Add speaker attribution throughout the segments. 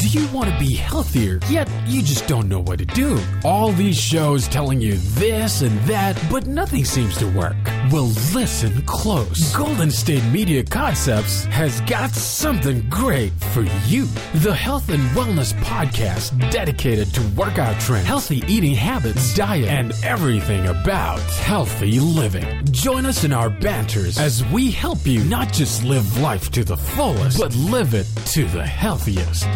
Speaker 1: Do you want to be healthier, yet you just don't know what to do? All these shows telling you this and that, but nothing seems to work. Well, listen close. Golden State Media Concepts has got something great for you. The Health and Wellness Podcast dedicated to workout trends, healthy eating habits, diet, and everything about healthy living. Join us in our banters as we help you not just live life to the fullest, but live it to the healthiest.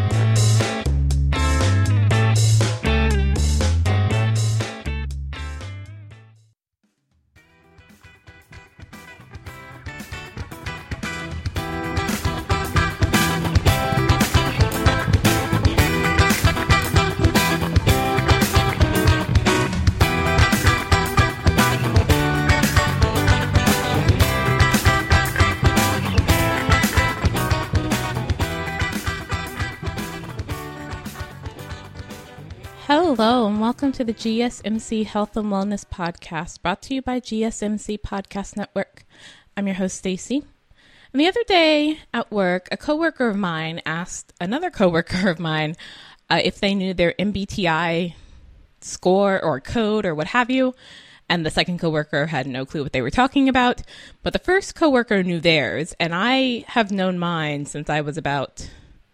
Speaker 2: Hello and welcome to the GSMC Health and Wellness Podcast, brought to you by GSMC Podcast Network. I'm your host, Stacy. And the other day at work, a coworker of mine asked another coworker of mine if they knew their MBTI score or code or what have you. And the second coworker had no clue what they were talking about. But the first coworker knew theirs, and I have known mine since I was about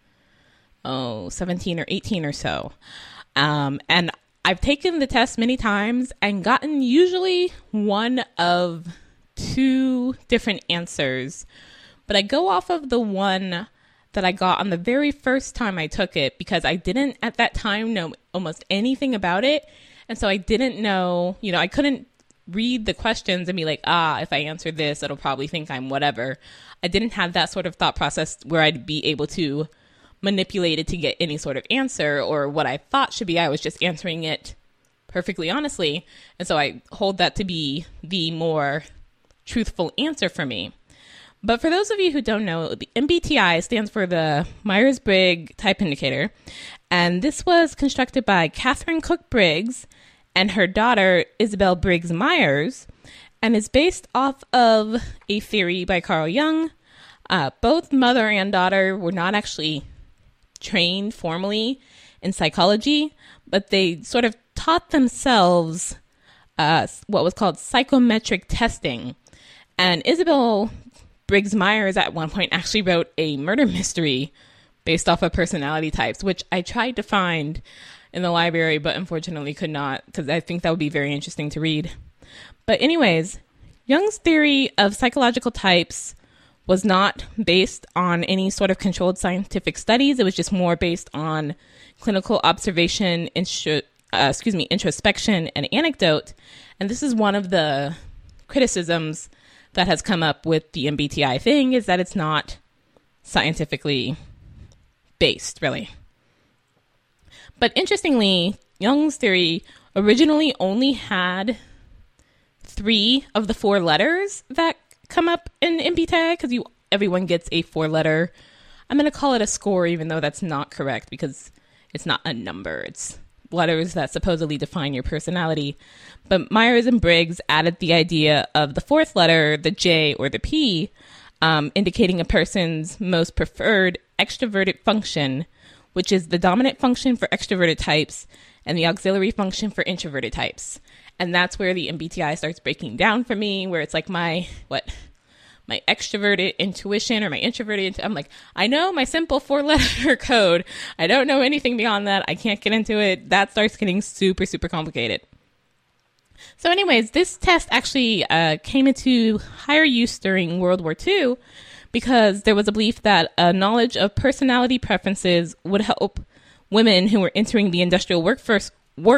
Speaker 2: 17 or 18 or so. And I've taken the test many times and gotten usually one of two different answers, but I go off of the one that I got on the very first time I took it because I didn't at that time know almost anything about it. And so I didn't know, I couldn't read the questions and be like, if I answer this, it'll probably think I'm whatever. I didn't have that sort of thought process where I'd be able to manipulated to get any sort of answer or what I thought should be. I was just answering it perfectly honestly. And so I hold that to be the more truthful answer for me. But for those of you who don't know, the MBTI stands for the Myers-Briggs Type Indicator. And this was constructed by Catherine Cook Briggs and her daughter, Isabel Briggs Myers, and is based off of a theory by Carl Jung. Both mother and daughter were not actually trained formally in psychology, but they sort of taught themselves what was called psychometric testing. And Isabel Briggs Myers at one point actually wrote a murder mystery based off of personality types, which I tried to find in the library, but unfortunately could not, because I think that would be very interesting to read. But anyways, Jung's theory of psychological types was not based on any sort of controlled scientific studies. It was just more based on clinical observation, introspection, and anecdote. And this is one of the criticisms that has come up with the MBTI thing, is that it's not scientifically based, really. But interestingly, Jung's theory originally only had 3 of the 4 letters that come up in MBTI, because everyone gets a 4-letter. I'm going to call it a score, even though that's not correct because it's not a number. It's letters that supposedly define your personality. But Myers and Briggs added the idea of the 4th letter, the J or the P, indicating a person's most preferred extroverted function, which is the dominant function for extroverted types and the auxiliary function for introverted types. And that's where the MBTI starts breaking down for me, where it's like my extroverted intuition or my introverted, I'm like, I know my simple 4-letter code. I don't know anything beyond that. I can't get into it. That starts getting super, super complicated. So anyways, this test actually came into higher use during World War II because there was a belief that a knowledge of personality preferences would help women who were entering the industrial workforce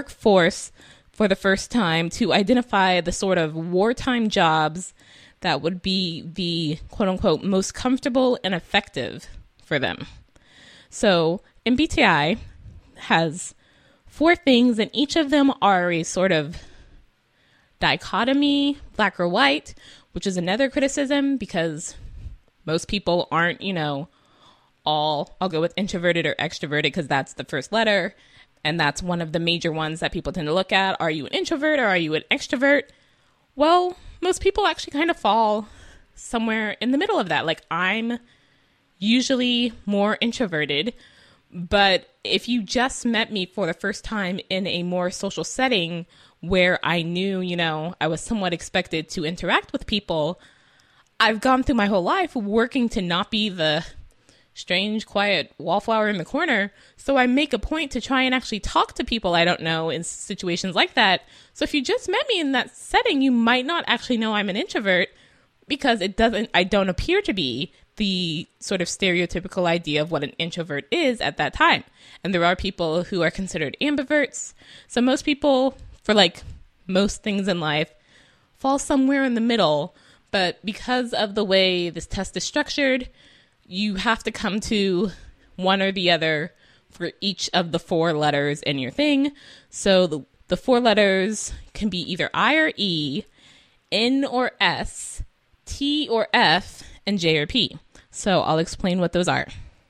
Speaker 2: for the first time to identify the sort of wartime jobs that would be the quote-unquote most comfortable and effective for them. So MBTI has 4 things, and each of them are a sort of dichotomy, black or white, which is another criticism because most people aren't, I'll go with introverted or extroverted because that's the first letter. And that's one of the major ones that people tend to look at. Are you an introvert or are you an extrovert? Well, most people actually kind of fall somewhere in the middle of that. Like, I'm usually more introverted, But if you just met me for the first time in a more social setting where I knew, I was somewhat expected to interact with people, I've gone through my whole life working to not be the strange, quiet wallflower in the corner. So I make a point to try and actually talk to people I don't know in situations like that. So if you just met me in that setting, you might not actually know I'm an introvert because I don't appear to be the sort of stereotypical idea of what an introvert is at that time. And there are people who are considered ambiverts. So most people, for like most things in life, fall somewhere in the middle. But because of the way this test is structured, you have to come to one or the other for each of the 4 letters in your thing. So the 4 letters can be either I or E, N or S, T or F, and J or P. So I'll explain what those are.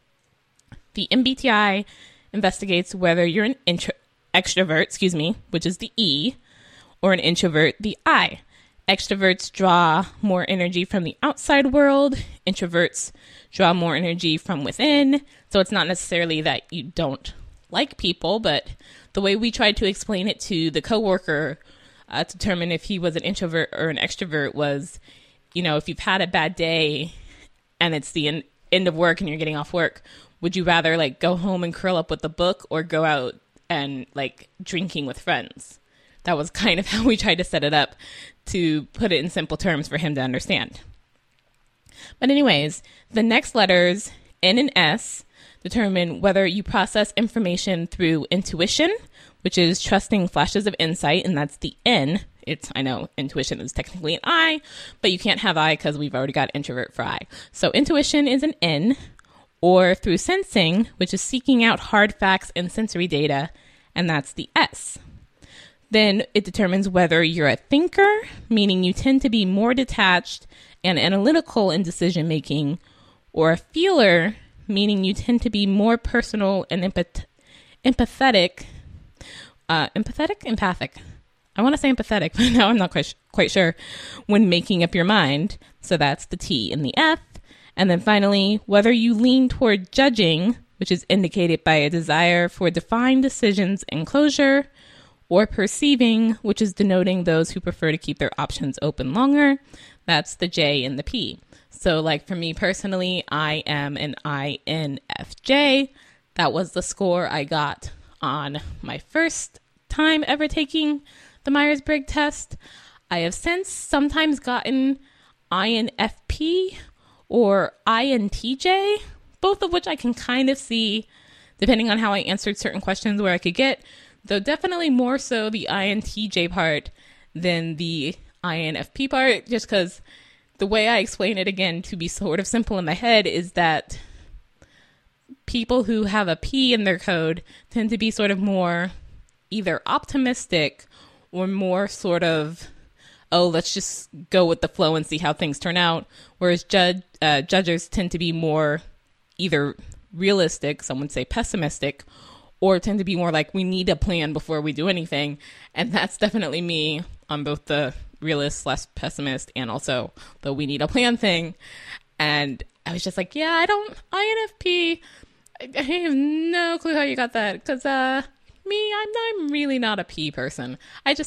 Speaker 2: The MBTI investigates whether you're an extrovert, which is the E, or an introvert, the I. Extroverts draw more energy from the outside world. Introverts draw more energy from within. So it's not necessarily that you don't like people, but the way we tried to explain it to the coworker to determine if he was an introvert or an extrovert was, if you've had a bad day and it's the end of work and you're getting off work, would you rather like go home and curl up with a book or go out and like drinking with friends? That was kind of how we tried to set it up to put it in simple terms for him to understand. But anyways, the next letters, N and S, determine whether you process information through intuition, which is trusting flashes of insight, and that's the N. I know intuition is technically an I, but you can't have I because we've already got introvert for I. So intuition is an N, or through sensing, which is seeking out hard facts and sensory data, and that's the S. Then it determines whether you're a thinker, meaning you tend to be more detached and analytical in decision making, or a feeler, meaning you tend to be more personal and empathic. Empathic. I want to say empathetic, but now I'm not quite sure, when making up your mind. So that's the T and the F. And then finally, whether you lean toward judging, which is indicated by a desire for defined decisions and closure, or perceiving, which is denoting those who prefer to keep their options open longer. That's the J and the P. So like for me personally, I am an INFJ. That was the score I got on my first time ever taking the Myers-Briggs test. I have since sometimes gotten INFP or INTJ, both of which I can kind of see depending on how I answered certain questions where I could get, though definitely more so the INTJ part than the INFP part, just because the way I explain it, again, to be sort of simple in my head, is that people who have a P in their code tend to be sort of more either optimistic or more sort of, let's just go with the flow and see how things turn out. Whereas judges tend to be more either realistic, some would say pessimistic, or tend to be more like, we need a plan before we do anything. And that's definitely me on both the realist / pessimist and also the we need a plan thing. And I was just like, yeah, I don't, INFP, I have no clue how you got that. Because I'm really not a P person.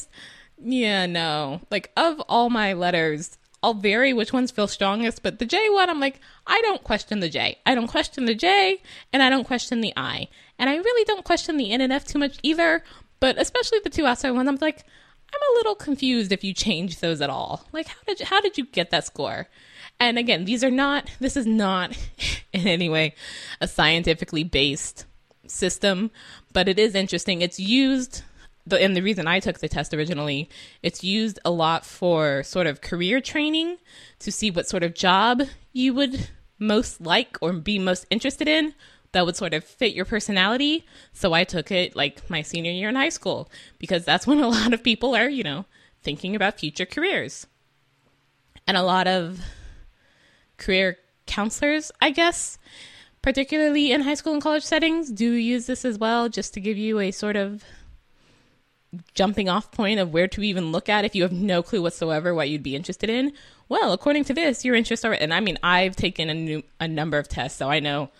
Speaker 2: No. Like, of all my letters, I'll vary which ones feel strongest, but the J one, I'm like, I don't question the J. I don't question the J, and I don't question the I. And I really don't question the N and F too much either, but especially the 2 outside ones, I'm like, I'm a little confused if you change those at all. Like, how did you get that score? And again, this is not in any way a scientifically based system, but it is interesting. It's used, and the reason I took the test originally, it's used a lot for sort of career training to see what sort of job you would most like or be most interested in that would sort of fit your personality. So I took it like my senior year in high school because that's when a lot of people are, thinking about future careers. And a lot of career counselors, I guess, particularly in high school and college settings, do use this as well, just to give you a sort of jumping off point of where to even look at if you have no clue whatsoever what you'd be interested in. Well, according to this, your interests are, and I mean, I've taken a number of tests, so I know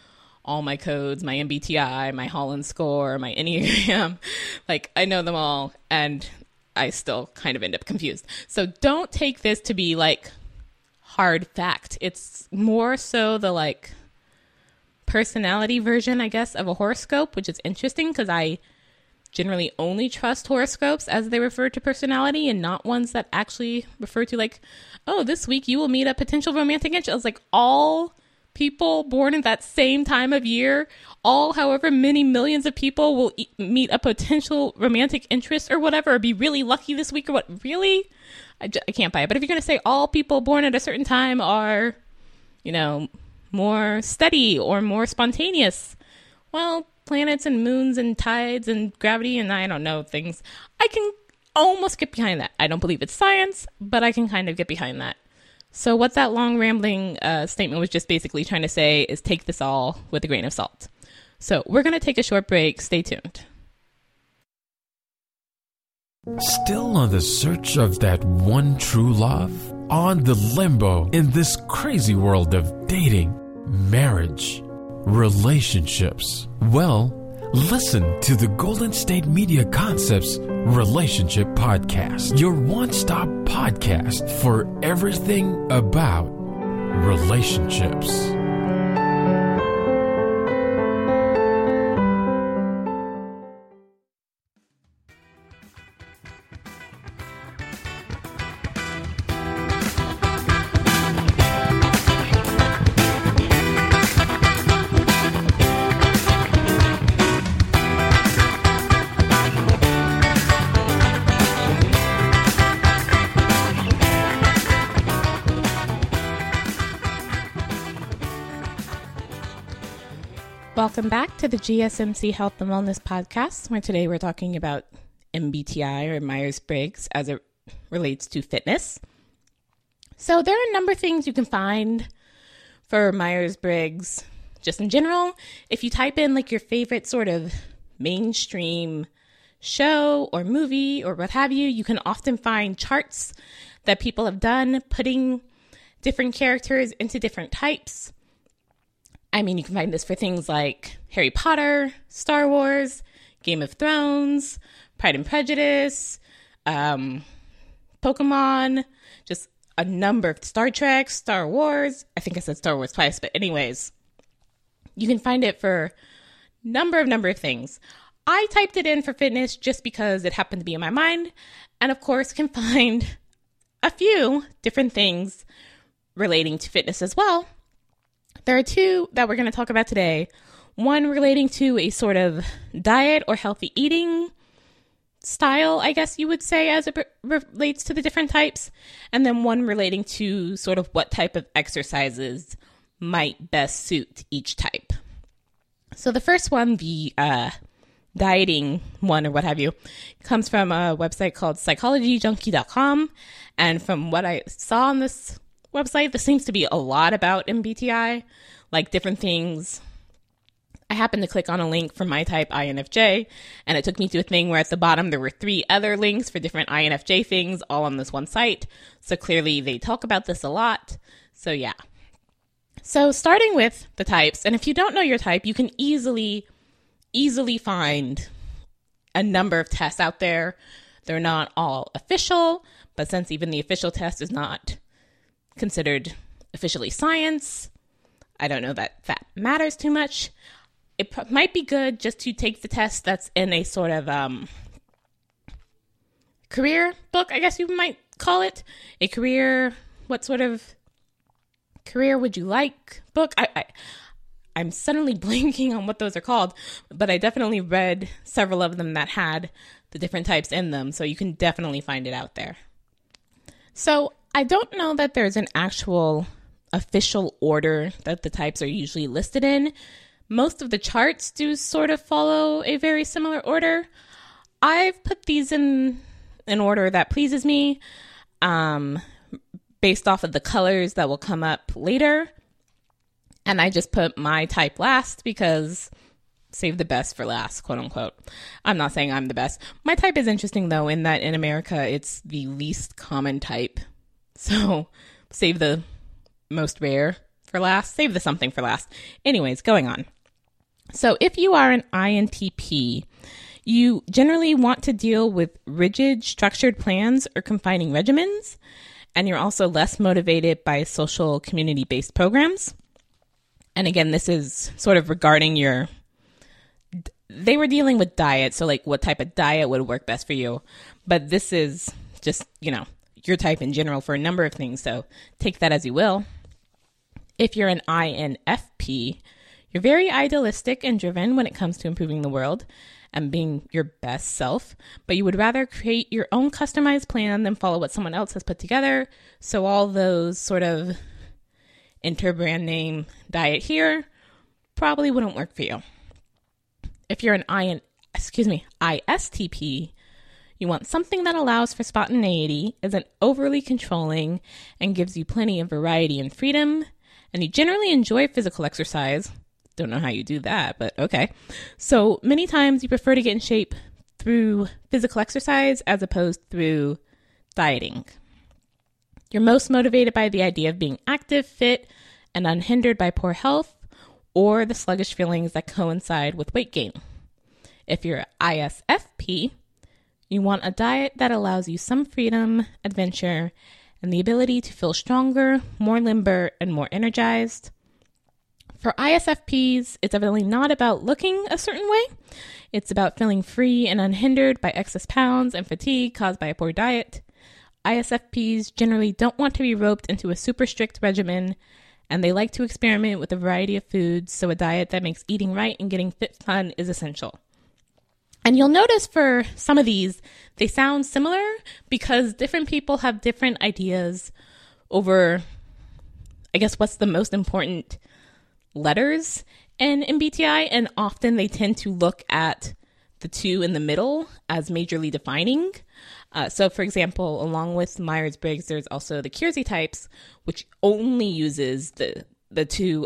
Speaker 2: all my codes, my MBTI, my Holland score, my Enneagram. Like, I know them all, and I still kind of end up confused. So don't take this to be like hard fact. It's more so the like personality version, I guess, of a horoscope, which is interesting because I generally only trust horoscopes as they refer to personality and not ones that actually refer to like, oh, this week you will meet a potential romantic interest. I was like, all people born in that same time of year, all however many millions of people will meet a potential romantic interest or whatever, or be really lucky this week or what? Really? I can't buy it. But if you're going to say all people born at a certain time are, you know, more steady or more spontaneous, well, planets and moons and tides and gravity and I don't know things, I can almost get behind that. I don't believe it's science, but I can kind of get behind that. So what that long rambling statement was just basically trying to say is take this all with a grain of salt. So we're going to take a short break. Stay tuned.
Speaker 1: Still on the search of that one true love? On the limbo in this crazy world of dating, marriage, relationships? Well, listen to the Golden State Media Concepts Relationship Podcast, your one-stop podcast for everything about relationships.
Speaker 2: Welcome back to the GSMC Health and Wellness Podcast, where today we're talking about MBTI or Myers-Briggs as it relates to fitness. So there are a number of things you can find for Myers-Briggs just in general. If you type in like your favorite sort of mainstream show or movie or what have you, you can often find charts that people have done putting different characters into different types. I mean, you can find this for things like Harry Potter, Star Wars, Game of Thrones, Pride and Prejudice, Pokemon, just a number of Star Trek, Star Wars. I think I said Star Wars twice, but anyways, you can find it for number of things. I typed it in for fitness just because it happened to be in my mind, and of course can find a few different things relating to fitness as well. There are two that we're going to talk about today. One relating to a sort of diet or healthy eating style, I guess you would say, as it relates to the different types. And then one relating to sort of what type of exercises might best suit each type. So the first one, the dieting one or what have you, comes from a website called psychologyjunkie.com. And from what I saw on this website, this seems to be a lot about MBTI, like different things. I happened to click on a link from my type INFJ, and it took me to a thing where at the bottom there were 3 other links for different INFJ things all on this one site. So clearly they talk about this a lot. So yeah. So starting with the types, and if you don't know your type, you can easily find a number of tests out there. They're not all official, but since even the official test is not considered officially science, I don't know that matters too much. It might be good just to take the test that's in a sort of career book, I guess you might call it. A career, what sort of career would you like book? I'm suddenly blanking on what those are called, but I definitely read several of them that had the different types in them, so you can definitely find it out there. So I don't know that there's an actual official order that the types are usually listed in. Most of the charts do sort of follow a very similar order. I've put these in an order that pleases me, based off of the colors that will come up later. And I just put my type last because save the best for last, quote unquote. I'm not saying I'm the best. My type is interesting though, in that in America, it's the least common type. So save the most rare for last. Save the something for last. Anyways, going on. So if you are an INTP, you generally want to deal with rigid, structured plans or confining regimens, and you're also less motivated by social community-based programs. And again, this is sort of regarding they were dealing with diet, so like what type of diet would work best for you. But this is just, your type in general for a number of things, so take that as you will. If you're an INFP, you're very idealistic and driven when it comes to improving the world and being your best self, but you would rather create your own customized plan than follow what someone else has put together. So all those sort of enter-brand name diet here probably wouldn't work for you. If you're an ISTP, you want something that allows for spontaneity, isn't overly controlling, and gives you plenty of variety and freedom, and you generally enjoy physical exercise. Don't know how you do that, but okay. So many times you prefer to get in shape through physical exercise as opposed through dieting. You're most motivated by the idea of being active, fit, and unhindered by poor health or the sluggish feelings that coincide with weight gain. If you're ISFP, you want a diet that allows you some freedom, adventure, and the ability to feel stronger, more limber, and more energized. For ISFPs, it's evidently not about looking a certain way. It's about feeling free and unhindered by excess pounds and fatigue caused by a poor diet. ISFPs generally don't want to be roped into a super strict regimen, and they like to experiment with a variety of foods, so a diet that makes eating right and getting fit fun is essential. And you'll notice for some of these, they sound similar because different people have different ideas over, I guess, what's the most important letters in MBTI, and often they tend to look at the two in the middle as majorly defining. So, for example, along with Myers-Briggs, there's also the Keirsey types, which only uses the two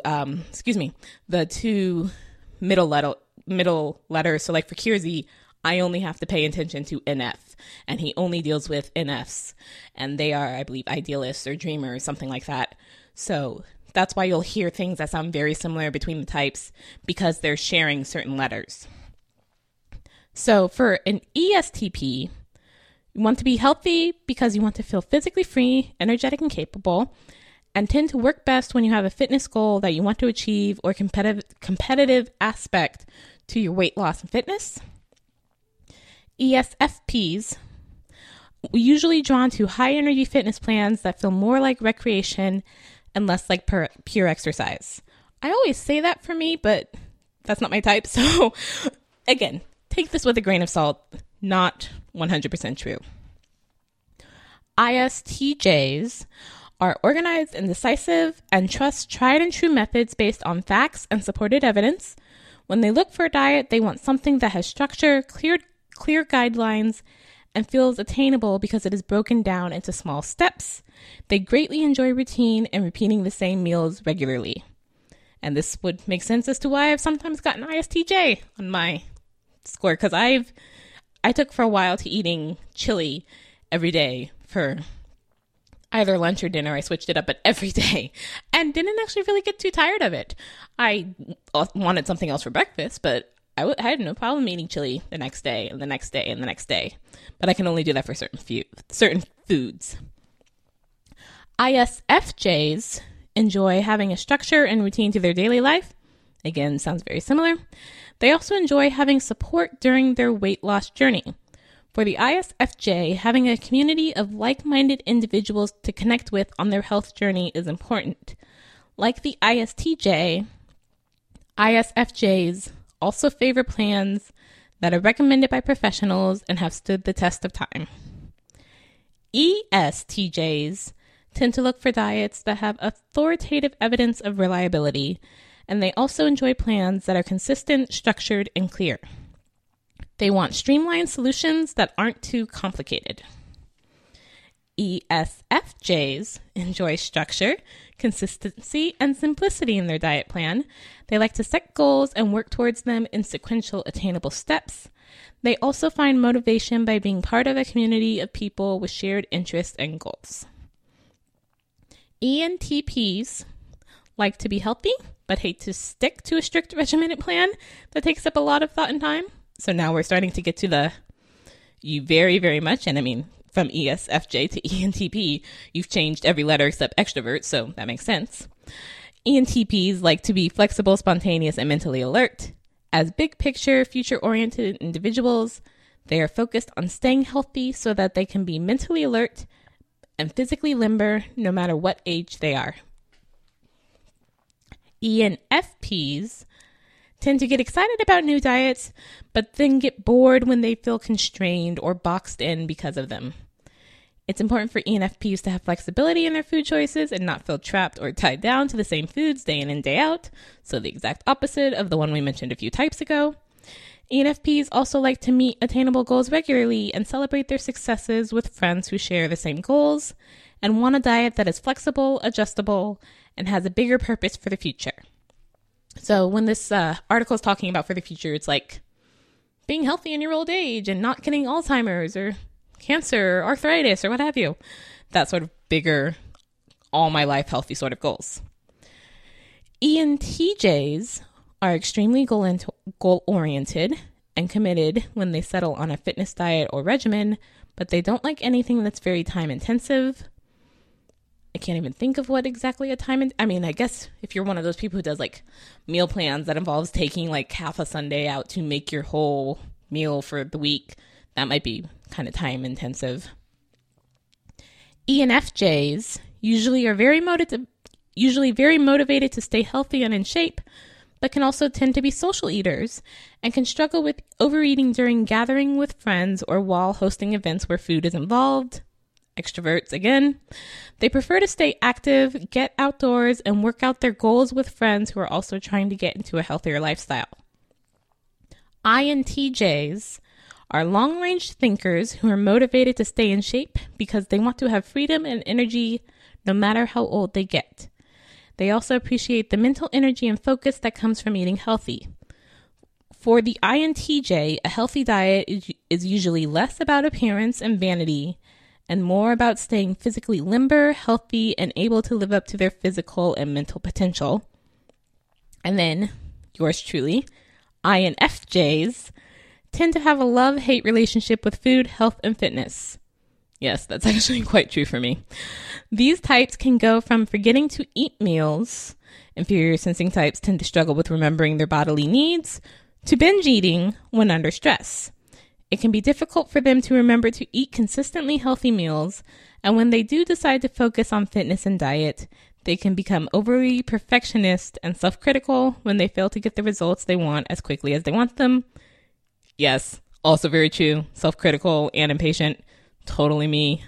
Speaker 2: middle letters. So, like for Keirsey, I only have to pay attention to NF, and he only deals with NFs, and they are, I believe, idealists or dreamers, something like that. So that's why you'll hear things that sound very similar between the types because they're sharing certain letters. So for an ESTP, you want to be healthy because you want to feel physically free, energetic, and capable, and tend to work best when you have a fitness goal that you want to achieve or competitive aspect to your weight loss and fitness. ESFPs usually drawn to high energy fitness plans that feel more like recreation and less like pure exercise. I always say that for me, but that's not my type. So again, take this with a grain of salt, not 100% true. ISTJs are organized and decisive and trust tried and true methods based on facts and supported evidence. When they look for a diet, they want something that has structure, clear guidelines, and feels attainable because it is broken down into small steps. They greatly enjoy routine and repeating the same meals regularly. And this would make sense as to why I've sometimes gotten ISTJ on my score, because I took for a while to eating chili every day for either lunch or dinner. I switched it up, but every day, and didn't actually really get too tired of it. I wanted something else for breakfast, but I had no problem eating chili the next day and the next day and the next day. But I can only do that for certain foods. ISFJs enjoy having a structure and routine to their daily life. Again, sounds very similar. They also enjoy having support during their weight loss journey. For the ISFJ, having a community of like-minded individuals to connect with on their health journey is important. Like the ISTJ, ISFJs also favor plans that are recommended by professionals and have stood the test of time. ESTJs tend to look for diets that have authoritative evidence of reliability, and they also enjoy plans that are consistent, structured, and clear. They want streamlined solutions that aren't too complicated. ESFJs enjoy structure, consistency, and simplicity in their diet plan. They like to set goals and work towards them in sequential, attainable steps. They also find motivation by being part of a community of people with shared interests and goals. ENTPs like to be healthy, but hate to stick to a strict regimented plan that takes up a lot of thought and time. So now we're starting to get to you very, very much, and I mean, from ESFJ to ENTP, you've changed every letter except extrovert, so that makes sense. ENTPs like to be flexible, spontaneous, and mentally alert. As big picture, future-oriented individuals, they are focused on staying healthy so that they can be mentally alert and physically limber no matter what age they are. ENFPs tend to get excited about new diets, but then get bored when they feel constrained or boxed in because of them. It's important for ENFPs to have flexibility in their food choices and not feel trapped or tied down to the same foods day in and day out, so the exact opposite of the one we mentioned a few types ago. ENFPs also like to meet attainable goals regularly and celebrate their successes with friends who share the same goals and want a diet that is flexible, adjustable, and has a bigger purpose for the future. So when this article is talking about for the future, it's like being healthy in your old age and not getting Alzheimer's or cancer or arthritis or what have you. That sort of bigger, all my life healthy sort of goals. ENTJs are extremely goal-oriented and committed when they settle on a fitness diet or regimen, but they don't like anything that's very time-intensive. I can't even think of what exactly I guess if you're one of those people who does like meal plans that involves taking like half a Sunday out to make your whole meal for the week, that might be kind of time intensive. ENFJs usually very motivated to stay healthy and in shape, but can also tend to be social eaters and can struggle with overeating during gathering with friends or while hosting events where food is involved. Extroverts again. They prefer to stay active, get outdoors, and work out their goals with friends who are also trying to get into a healthier lifestyle. INTJs are long-range thinkers who are motivated to stay in shape because they want to have freedom and energy no matter how old they get. They also appreciate the mental energy and focus that comes from eating healthy. For the INTJ, a healthy diet is usually less about appearance and vanity and more about staying physically limber, healthy, and able to live up to their physical and mental potential. And then, yours truly, INFJs tend to have a love-hate relationship with food, health, and fitness. Yes, that's actually quite true for me. These types can go from forgetting to eat meals, inferior sensing types tend to struggle with remembering their bodily needs, to binge eating when under stress. It can be difficult for them to remember to eat consistently healthy meals, and when they do decide to focus on fitness and diet, they can become overly perfectionist and self-critical when they fail to get the results they want as quickly as they want them. Yes, also very true. Self-critical and impatient. Totally me.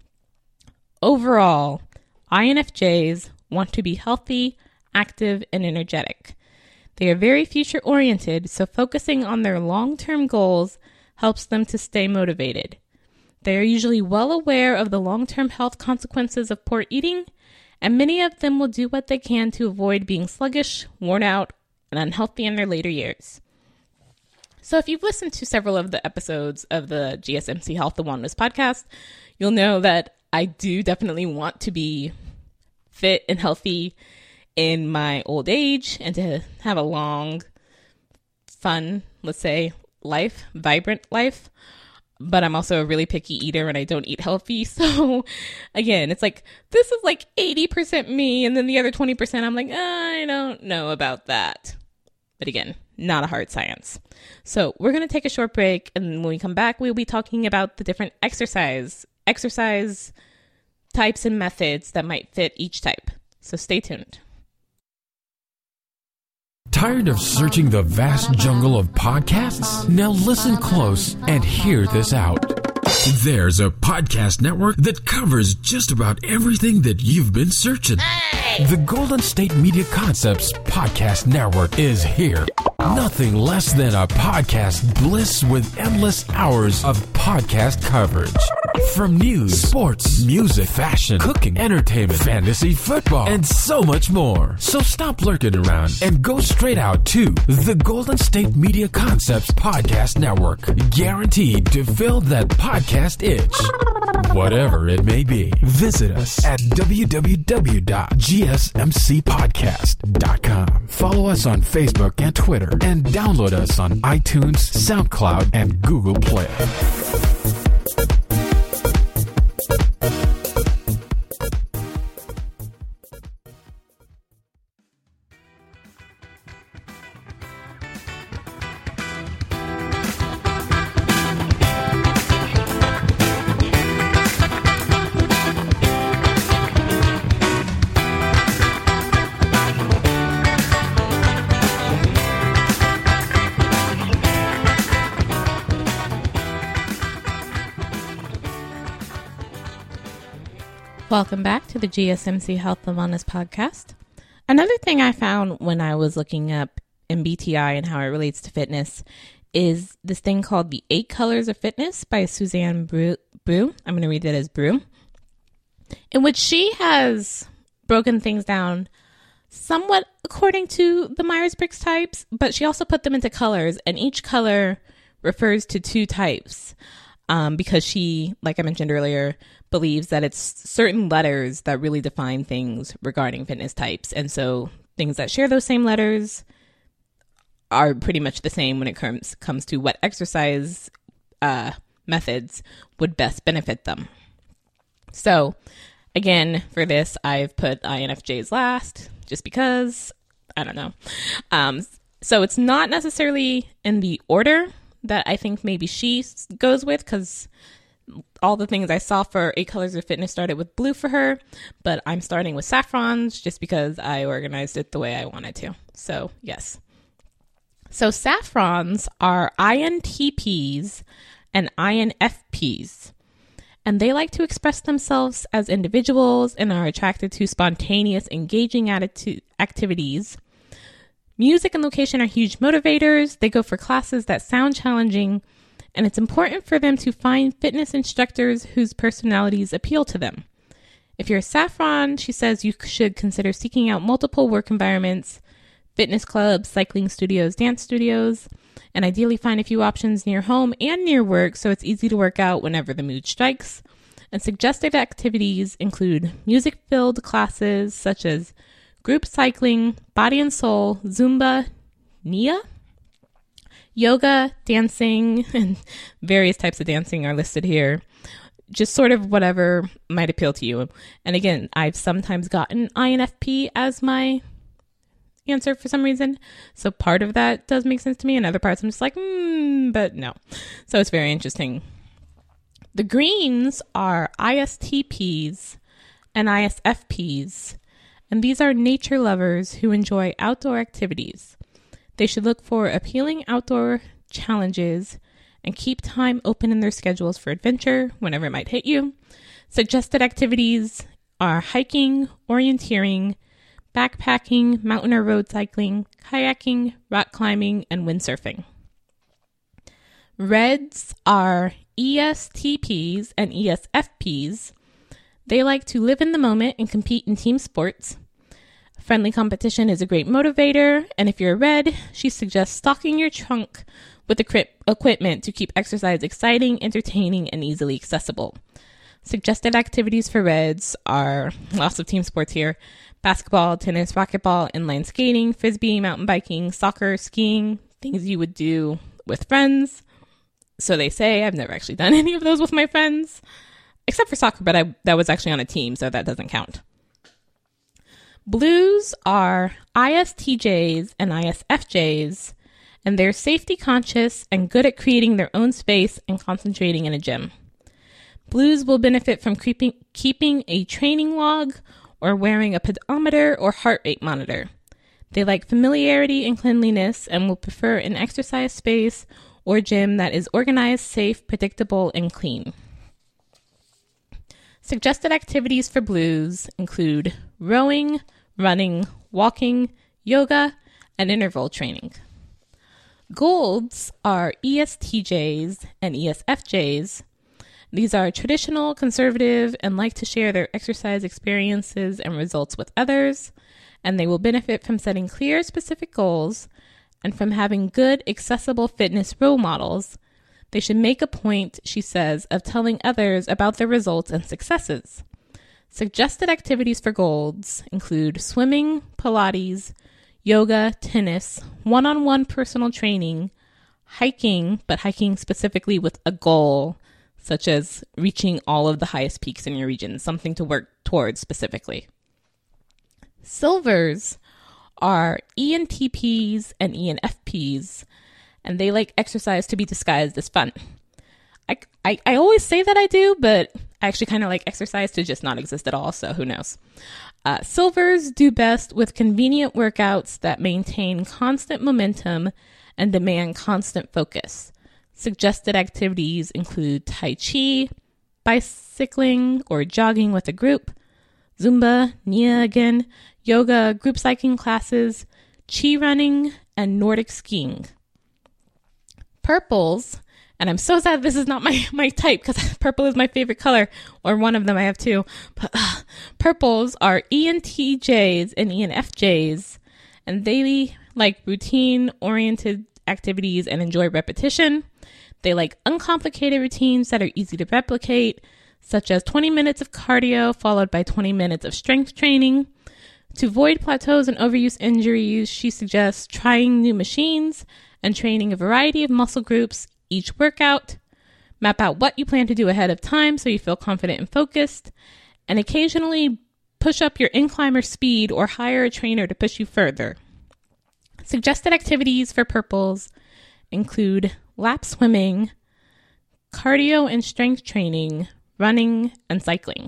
Speaker 2: Overall, INFJs want to be healthy, active, and energetic. They are very future-oriented, so focusing on their long-term goals helps them to stay motivated. They are usually well aware of the long-term health consequences of poor eating, and many of them will do what they can to avoid being sluggish, worn out, and unhealthy in their later years. So if you've listened to several of the episodes of the GSMC Health and Wellness podcast, you'll know that I do definitely want to be fit and healthy in my old age and to have a long, fun, let's say, life, vibrant life. But I'm also a really picky eater and I don't eat healthy. So again, it's like, this is like 80% me. And then the other 20%, I'm like, I don't know about that. But again, not a hard science. So we're going to take a short break. And when we come back, we'll be talking about the different exercise types and methods that might fit each type. So stay tuned.
Speaker 1: Tired of searching the vast jungle of podcasts? Now listen close and hear this out. There's a podcast network that covers just about everything that you've been searching. Hey! The Golden State Media Concepts Podcast Network is here. Nothing less than a podcast bliss with endless hours of podcast coverage. From news, sports, music, fashion, cooking, entertainment, fantasy, football, and so much more. So stop lurking around and go straight out to the Golden State Media Concepts Podcast Network. Guaranteed to fill that podcast itch. Whatever it may be. Visit us at www.gsmcpodcast.com. Follow us on Facebook and Twitter, and download us on iTunes, SoundCloud, and Google Play.
Speaker 2: Welcome back to the GSMC Health and Wellness Podcast. Another thing I found when I was looking up MBTI and how it relates to fitness is this thing called The 8 Colors of Fitness by Suzanne Brew. I'm going to read that as Brew, in which she has broken things down somewhat according to the Myers-Briggs types, but she also put them into colors, and each color refers to 2 types because she, like I mentioned earlier, believes that it's certain letters that really define things regarding fitness types. And so things that share those same letters are pretty much the same when it comes to what exercise methods would best benefit them. So again, for this, I've put INFJs last just because, I don't know. So it's not necessarily in the order that I think maybe she goes with, because all the things I saw for 8 Colors of Fitness started with blue for her, but I'm starting with saffrons just because I organized it the way I wanted to. So yes. So saffrons are INTPs and INFPs, and they like to express themselves as individuals and are attracted to spontaneous, engaging activities. Music and location are huge motivators. They go for classes that sound challenging, and it's important for them to find fitness instructors whose personalities appeal to them. If you're a saffron, she says you should consider seeking out multiple work environments, fitness clubs, cycling studios, dance studios, and ideally find a few options near home and near work so it's easy to work out whenever the mood strikes. And suggested activities include music-filled classes such as group cycling, body and soul, Zumba, Nia, yoga, dancing, and various types of dancing are listed here. Just sort of whatever might appeal to you. And again, I've sometimes gotten INFP as my answer for some reason. So part of that does make sense to me, and other parts I'm just like, but no. So it's very interesting. The greens are ISTPs and ISFPs, and these are nature lovers who enjoy outdoor activities. They should look for appealing outdoor challenges and keep time open in their schedules for adventure whenever it might hit you. Suggested activities are hiking, orienteering, backpacking, mountain or road cycling, kayaking, rock climbing, and windsurfing. Reds are ESTPs and ESFPs. They like to live in the moment and compete in team sports. Friendly competition is a great motivator, and if you're a red, she suggests stocking your trunk with equipment to keep exercise exciting, entertaining, and easily accessible. Suggested activities for reds are lots of team sports here: basketball, tennis, racquetball, inline skating, frisbee, mountain biking, soccer, skiing, things you would do with friends. So they say. I've never actually done any of those with my friends, except for soccer, but that was actually on a team, so that doesn't count. Blues are ISTJs and ISFJs, and they're safety conscious and good at creating their own space and concentrating in a gym. Blues will benefit from keeping a training log or wearing a pedometer or heart rate monitor. They like familiarity and cleanliness and will prefer an exercise space or gym that is organized, safe, predictable, and clean. Suggested activities for blues include rowing, running, walking, yoga, and interval training. Golds are ESTJs and ESFJs. These are traditional, conservative, and like to share their exercise experiences and results with others, and they will benefit from setting clear, specific goals and from having good, accessible fitness role models. They should make a point, she says, of telling others about their results and successes. Suggested activities for goals include swimming, Pilates, yoga, tennis, one-on-one personal training, hiking, but hiking specifically with a goal, such as reaching all of the highest peaks in your region, something to work towards specifically. Silvers are ENTPs and ENFPs, and they like exercise to be disguised as fun. I always say that I do, but I actually kind of like exercise to just not exist at all, so who knows. Silvers do best with convenient workouts that maintain constant momentum and demand constant focus. Suggested activities include Tai Chi, bicycling or jogging with a group, Zumba, Nia again, yoga, group cycling classes, Chi running, and Nordic skiing. Purples, and I'm so sad this is not my type because purple is my favorite color, or one of them, I have two. But purples are ENTJs and ENFJs, and they like routine-oriented activities and enjoy repetition. They like uncomplicated routines that are easy to replicate, such as 20 minutes of cardio followed by 20 minutes of strength training. To avoid plateaus and overuse injuries, she suggests trying new machines and training a variety of muscle groups each workout. Map out what you plan to do ahead of time so you feel confident and focused, and occasionally push up your incline or speed or hire a trainer to push you further. Suggested activities for purples include lap swimming, cardio and strength training, running, and cycling.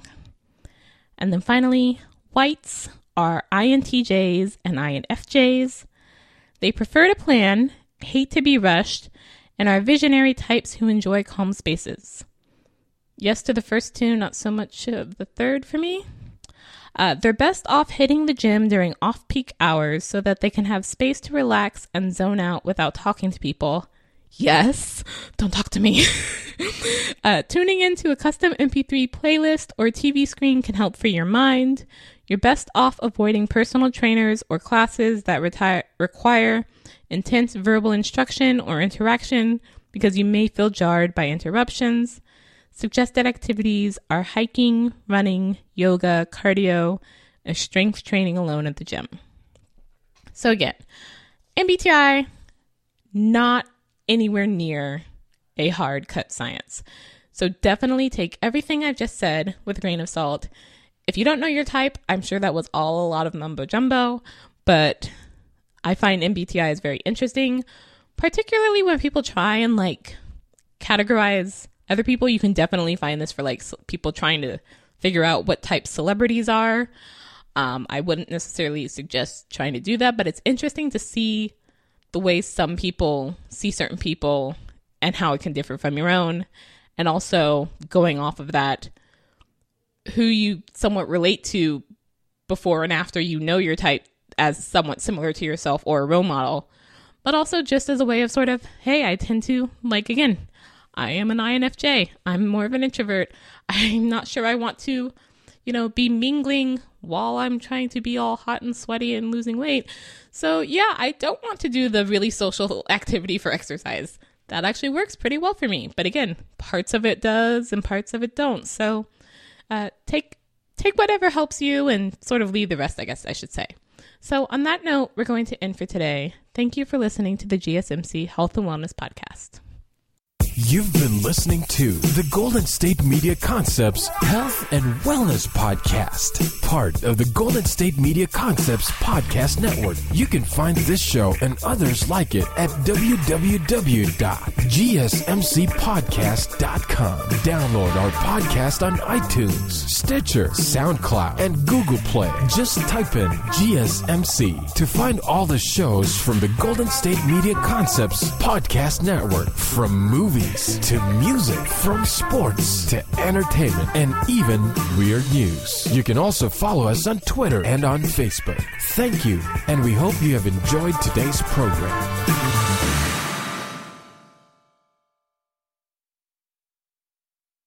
Speaker 2: And then finally, whites are INTJs and INFJs. They prefer to plan, hate to be rushed, and are visionary types who enjoy calm spaces. Yes to the first two, not so much of the third for me. They're best off hitting the gym during off-peak hours so that they can have space to relax and zone out without talking to people. Yes, don't talk to me. Tuning into a custom MP3 playlist or TV screen can help free your mind. You're best off avoiding personal trainers or classes that require intense verbal instruction or interaction because you may feel jarred by interruptions. Suggested activities are hiking, running, yoga, cardio, and strength training alone at the gym. So again, MBTI, not anywhere near a hard cut science. So definitely take everything I've just said with a grain of salt. If you don't know your type, I'm sure that was all a lot of mumbo jumbo, but I find MBTI is very interesting, particularly when people try and like categorize other people. You can definitely find this for like people trying to figure out what type celebrities are. I wouldn't necessarily suggest trying to do that, but it's interesting to see the way some people see certain people and how it can differ from your own. And also going off of that, who you somewhat relate to before and after you know your type as somewhat similar to yourself or a role model, but also just as a way of sort of, hey, I tend to like, again, I am an INFJ. I'm more of an introvert. I'm not sure I want to, be mingling while I'm trying to be all hot and sweaty and losing weight. So yeah, I don't want to do the really social activity for exercise. That actually works pretty well for me. But again, parts of it does and parts of it don't. So take whatever helps you and sort of leave the rest, I guess I should say. So on that note, we're going to end for today. Thank you for listening to the GSMC Health and Wellness Podcast.
Speaker 1: You've been listening to the Golden State Media Concepts Health and Wellness Podcast, part of the Golden State Media Concepts Podcast Network. You can find this show and others like it at www.gsmcpodcast.com. Download our podcast on iTunes, Stitcher, SoundCloud, and Google Play. Just type in GSMC to find all the shows from the Golden State Media Concepts Podcast Network, from movies to music, from sports to entertainment, and even weird news. You can also follow us on Twitter and on Facebook. Thank you, and we hope you have enjoyed today's program.